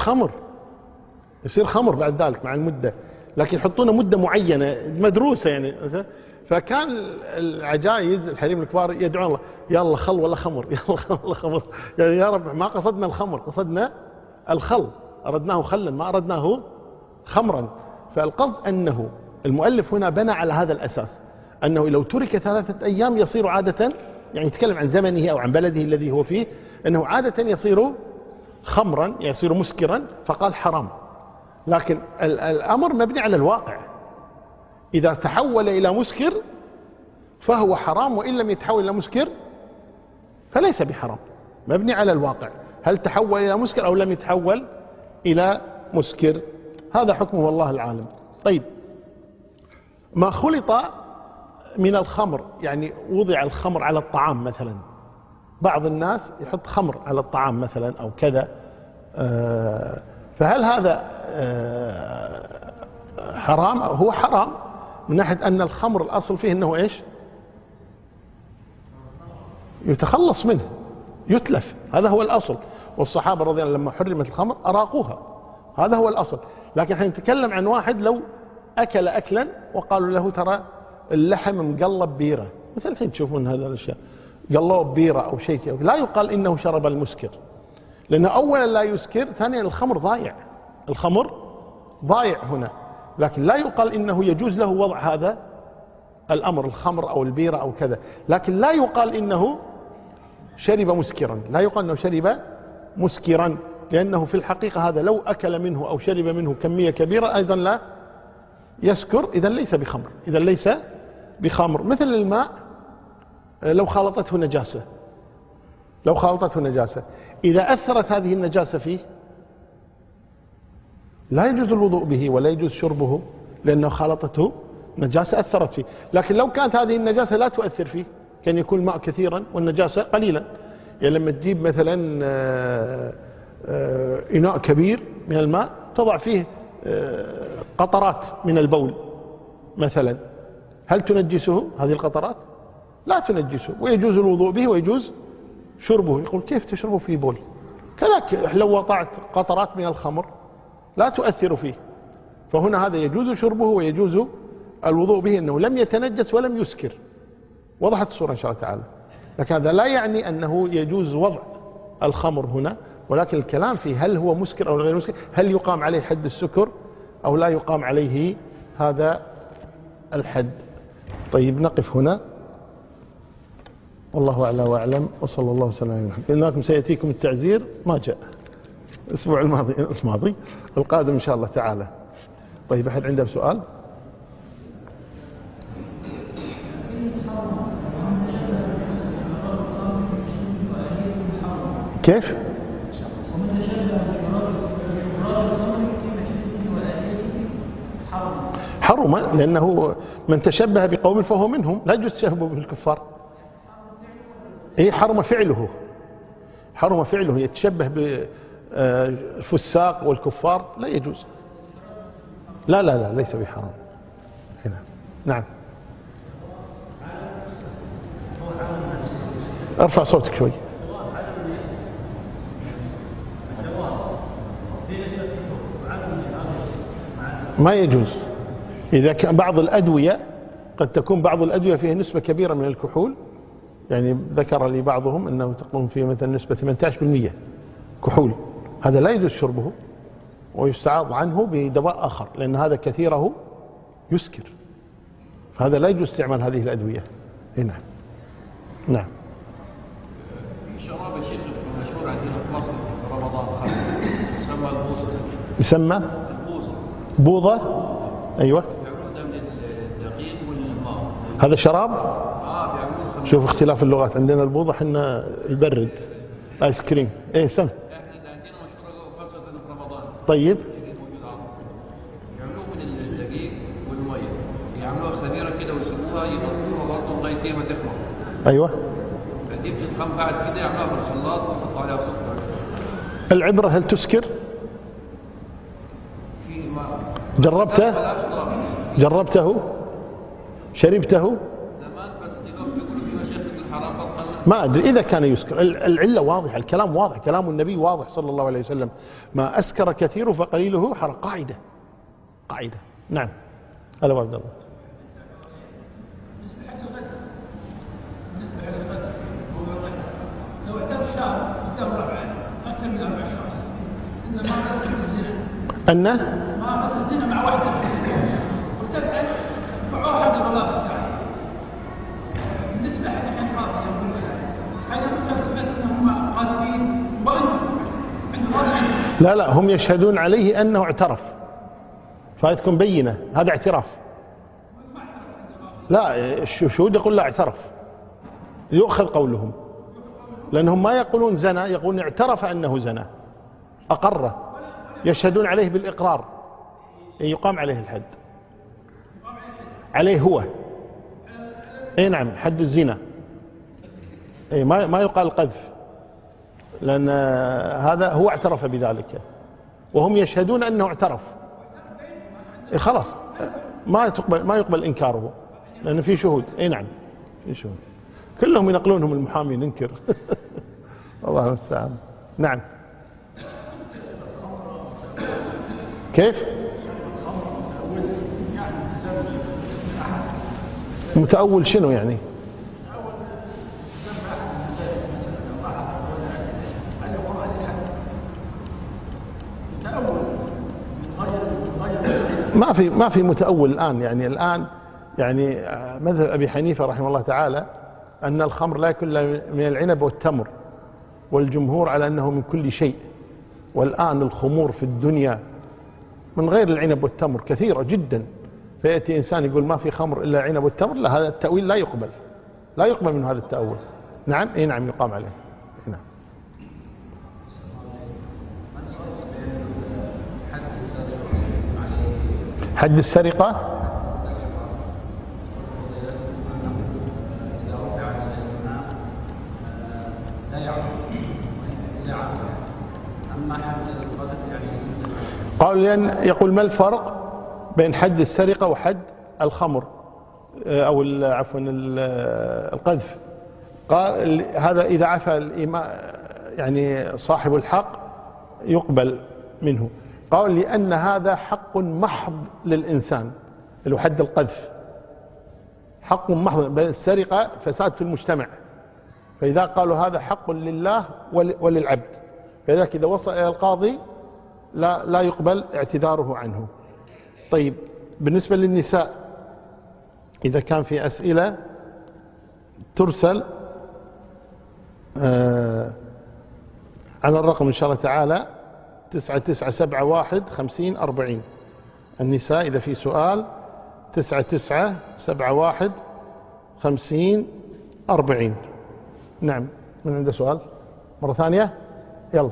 خمر بعد ذلك مع المدة، لكن يحطونه مدة معينة مدروسة يعني. فكان العجائز الحريم الكبار يدعون الله يلا خل ولا خمر، يلا خل ولا خمر، يعني يا رب ما قصدنا الخمر، قصدنا الخل، أردناه خلا ما أردناه خمرا. فالقصد أنه المؤلف هنا بنى على هذا الأساس، أنه لو ترك 3 أيام يصير عادة، يعني يتكلم عن زمنه أو عن بلده الذي هو فيه، أنه عادة يصير خمرا، يصير مسكرا، فقال حرام. لكن الأمر مبني على الواقع، إذا تحول إلى مسكر فهو حرام، وإن لم يتحول إلى مسكر فليس بحرام، مبني على الواقع، هل تحول إلى مسكر أو لم يتحول إلى مسكر، هذا حكمه والله العالم. طيب ما خلط من الخمر، يعني وضع الخمر على الطعام مثلا، بعض الناس يحط خمر على الطعام مثلا أو كذا، فهل هذا حرام؟ هو حرام من ناحية أن الخمر الأصل فيه أنه إيش؟ يتخلص منه، يتلف، هذا هو الأصل. والصحابة رضي الله عنهم لما حرمت الخمر أراقوها، هذا هو الأصل. لكن احنا نتكلم عن واحد لو أكل أكلا وقالوا له ترى اللحم مقلب بيرة، مثل الحين تشوفون هذا الأشياء قلوب بيرة أو شيء، لا يقال إنه شرب المسكر، لأنه أولا لا يسكر، ثانيا الخمر ضايع، الخمر ضايع هنا. لكن لا يقال إنه يجوز له وضع هذا الأمر، الخمر أو البيرة أو كذا، لكن لا يقال إنه شرب مسكرا، لا يقال إنه شرب مسكرا، لأنه في الحقيقة هذا لو أكل منه أو شرب منه كمية كبيرة أيضا لا يسكر، إذا ليس بخمر، إذا ليس بخمر. مثل الماء لو خالطته نجاسة، لو خالطته نجاسة إذا أثرت هذه النجاسة فيه لا يجوز الوضوء به ولا يجوز شربه، لأنه خالطته نجاسة أثرت فيه. لكن لو كانت هذه النجاسة لا تؤثر فيه كان يكون الماء كثيرا والنجاسة قليلا. يعني لما تجيب مثلا إناء كبير من الماء تضع فيه قطرات من البول مثلا، هل تنجسه هذه القطرات؟ لا تنجسه، ويجوز الوضوء به ويجوز شربه. يقول كيف تشربه في بول؟ كذلك لو وضعت قطرات من الخمر لا تؤثر فيه، فهنا هذا يجوز شربه ويجوز الوضوء به، أنه لم يتنجس ولم يسكر. وضحت الصورة إن شاء الله تعالى. لكن هذا لا يعني أنه يجوز وضع الخمر هنا، ولكن الكلام فيه هل هو مسكر أو غير مسكر، هل يقام عليه حد السكر أو لا يقام عليه هذا الحد. طيب نقف هنا، والله أعلى وأعلم، وصلى الله وسلم على محمد. إنكم سيأتيكم التعزير، ما جاء الأسبوع الماضي القادم إن شاء الله تعالى. طيب أحد عنده سؤال؟ كيف؟ حرم، لأنه من تشبه بقوم فهو منهم، لا يجوز تشبه بالكفار. إيه حرم فعله، حرم فعله، يتشبه بالفساق والكفار لا يجوز. لا لا لا ليس بحرام. هنا نعم. ارفع صوتك شوي. ما يجوز. إذا كان بعض الأدوية، قد تكون بعض الأدوية فيها نسبة كبيرة من الكحول، يعني ذكر لي بعضهم أنه تقوم فيه مثلا نسبة 18% كحول، هذا لا يجوز شربه ويستعاض عنه بدواء آخر، لأن هذا كثيره يسكر، فهذا لا يجوز استعمال هذه الأدوية. نعم نعم. في شراب الشيخ مشهور عندنا في مصر في رمضان يسمى البوظة. يسمى بوظة؟ أيوة. يعملون من الدقيق والماء. هذا شراب؟ بيعملون. شوف اختلاف اللغات، عندنا البوظة حنا يبرد آيس كريم. إيه سم. احنا عندنا مشهورة خاصة في رمضان. طيب. يعملوه من الدقيق والمية، يعملوها خميرة كده ويسموها يغطوها برضه لغاية ما تخمر. أيوة. فدي بتتخم بعد كده يعملوها في الخلاط ويحطوا عليها سكر. العبرة هل تسكر؟ في ما جربته؟ جربته؟ شربته؟ زمان بس يقولوا في مشايخ الحرام بطل. ما أدري إذا كان يسكر. العلة واضحة، الكلام واضح، كلام النبي واضح صلى الله عليه وسلم، ما أسكر كثيره فقليله حرام. قاعدة قاعدة. نعم. هلا عبد الله. لو اعتبر شهر استمر أكثر من 4 شهور إنه ما قصد الزنا، أنه ما قصد الزنا مع واحدة وارتفعت فعوها حد الغلاب بتاعها. بالنسبة حق الحين قاضي يقول هذا متفسبت أنهم قادمين وأنتم عند وضع. لا لا، هم يشهدون عليه أنه اعترف، فهذه تكون بينة، هذا اعتراف. لا، الشهود يقول لا اعترف، يؤخذ قولهم، لأنهم ما يقولون زنا، يقولون اعترف أنه زنا، أقره، يشهدون عليه بالإقرار، يقام عليه الحد، عليه هو. اي نعم، حد الزنا. اي ما يقال قذف، لأن هذا هو اعترف بذلك وهم يشهدون أنه اعترف. إيه خلاص، ما يقبل إنكاره، لأن في شهود. اي نعم في شهود، كلهم ينقلونهم المحامي ننكر. الله المستعان. نعم. كيف؟ متأول شنو يعني؟ ما في متأول الآن. يعني الآن يعني مذهب أبي حنيفة رحمه الله تعالى أن الخمر لا يكون من العنب والتمر، والجمهور على أنه من كل شيء. والآن الخمور في الدنيا من غير العنب والتمر كثيرة جدا، فيأتي إنسان يقول ما في خمر إلا عنب والتمر، لا، هذا التأويل لا يقبل، لا يقبل من هذا التأويل. نعم. إيه نعم يقام عليه. نعم. حد السرقة ما حد القذف يعني؟ قالوا لأن يقول ما الفرق بين حد السرقة وحد الخمر أو عفوا القذف؟ قال هذا إذا عفى يعني صاحب الحق يقبل منه. قال لأن هذا حق محض للإنسان اللي هو حد القذف، حق محض. السرقة فساد في المجتمع، فإذا قالوا هذا حق لله وللعبد، فذلك إذا وصل إلى القاضي لا يقبل اعتذاره عنه. طيب بالنسبة للنساء إذا كان في أسئلة ترسل على الرقم إن شاء الله تعالى 99715040. النساء إذا في سؤال 99715040. نعم، من عنده سؤال مرة ثانية؟ يلا.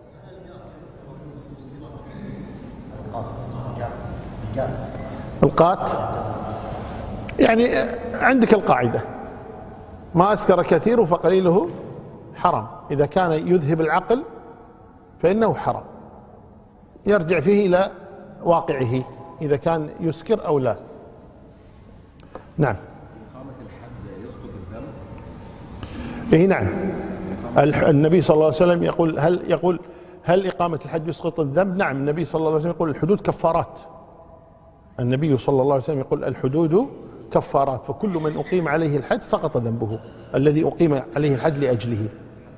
القات يعني عندك القاعدة ما أسكر كثير فقليله حرام. إذا كان يذهب العقل فإنه حرام، يرجع فيه إلى واقعه إذا كان يسكر أو لا. نعم. إقامة الحد يسقط الذنب؟ إيه نعم. النبي صلى الله عليه وسلم يقول هل إقامة الحد يسقط الذنب؟ نعم. النبي صلى الله عليه وسلم يقول الحدود كفارات. النبي صلى الله عليه وسلم يقول الحدود كفارات، فكل من أقيم عليه الحد سقط ذنبه الذي أقيم عليه الحد لأجله.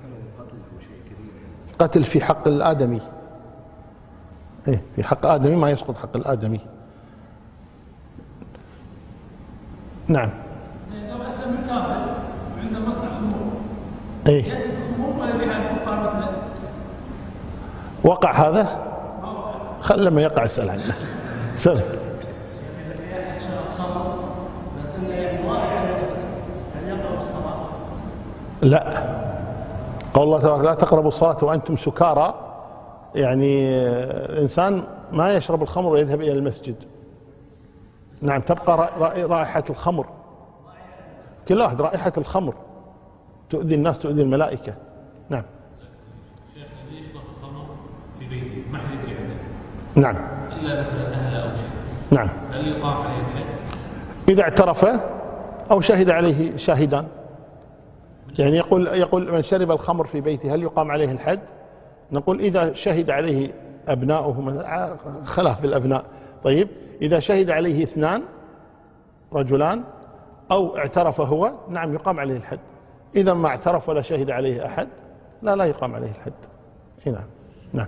قتل في حق الآدمي، إيه في حق آدمي ما يسقط حق الآدمي. نعم. لو أسلم الكافر وعنده مصنع خمور، إيه يأتي الخمور ولا بها الكفار مثله؟ وقع هذا؟ خل لما يقع اسأل عنه. سلم. لا، قول الله تعالى لا تقربوا الصلاة وأنتم سكارى، يعني الإنسان ما يشرب الخمر ويذهب إلى المسجد. نعم، تبقى رائحة الخمر، كل واحد رائحة الخمر تؤذي الناس، تؤذي الملائكة. نعم. شيخ اللي يشرب الخمر في بيته ما حد يدري عنه، نعم، إلا مثلا أهله أو شيء، نعم، هل يقام عليه الحد؟ إذا اعترف أو شهد عليه شاهدان. يعني يقول من شرب الخمر في بيته هل يقام عليه الحد؟ نقول إذا شهد عليه أبناؤه، خلاف بالأبناء. طيب إذا شهد عليه 2 رجلان أو اعترف هو، نعم يقام عليه الحد. إذا ما اعترف ولا شهد عليه أحد لا يقام عليه الحد. نعم. نعم.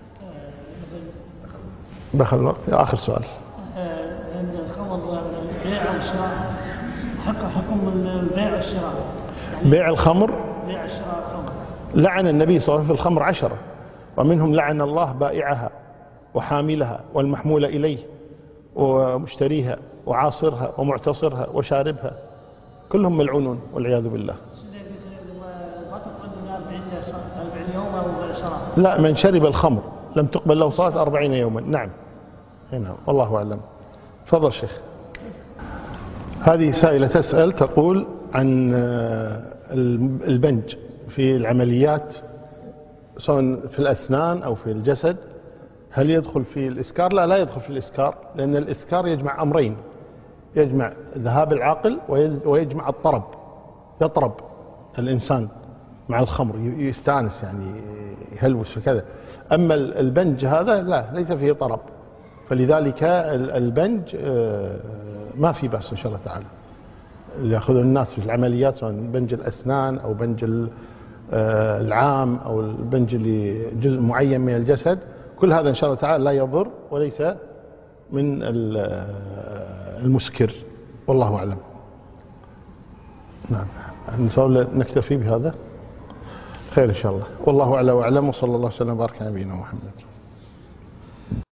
دخل الوقت. آخر سؤال. عند الخمر البيع والشراء، حكم البيع والشراء، بيع الخمر، بيع الشراء الخمر. لعن النبي صلى الله عليه وسلم في الخمر 10، ومنهم لعن الله بائعها وحاملها والمحمول إليه ومشتريها وعاصرها ومعتصرها وشاربها، كلهم ملعونون والعياذ بالله. ما تقبل من 40 يوم أو شراء؟ لا، من شرب الخمر لم تقبل له صلاة 40 يوما. نعم. نعم، والله أعلم. تفضل شيخ. هذه سائلة تسأل تقول عن البنج في العمليات سواء في الأسنان أو في الجسد، هل يدخل في الإسكار؟ لا يدخل في الإسكار، لأن الإسكار يجمع أمرين، يجمع ذهاب العقل ويجمع الطرب، يطرب الإنسان مع الخمر، يستانس يعني يهلوس وكذا. أما البنج هذا لا، ليس فيه طرب، فلذلك البنج ما في بأس إن شاء الله تعالى. اللي يأخذ الناس في العمليات سواء بنج الأسنان أو بنج العام أو البنج لجزء معين من الجسد، كل هذا إن شاء الله تعالى لا يضر وليس من المسكر، والله أعلم. نعم، نكتفي بهذا. خير إن شاء الله، والله أعلى وأعلم، وصلى الله وسلم وبارك على نبينا محمد.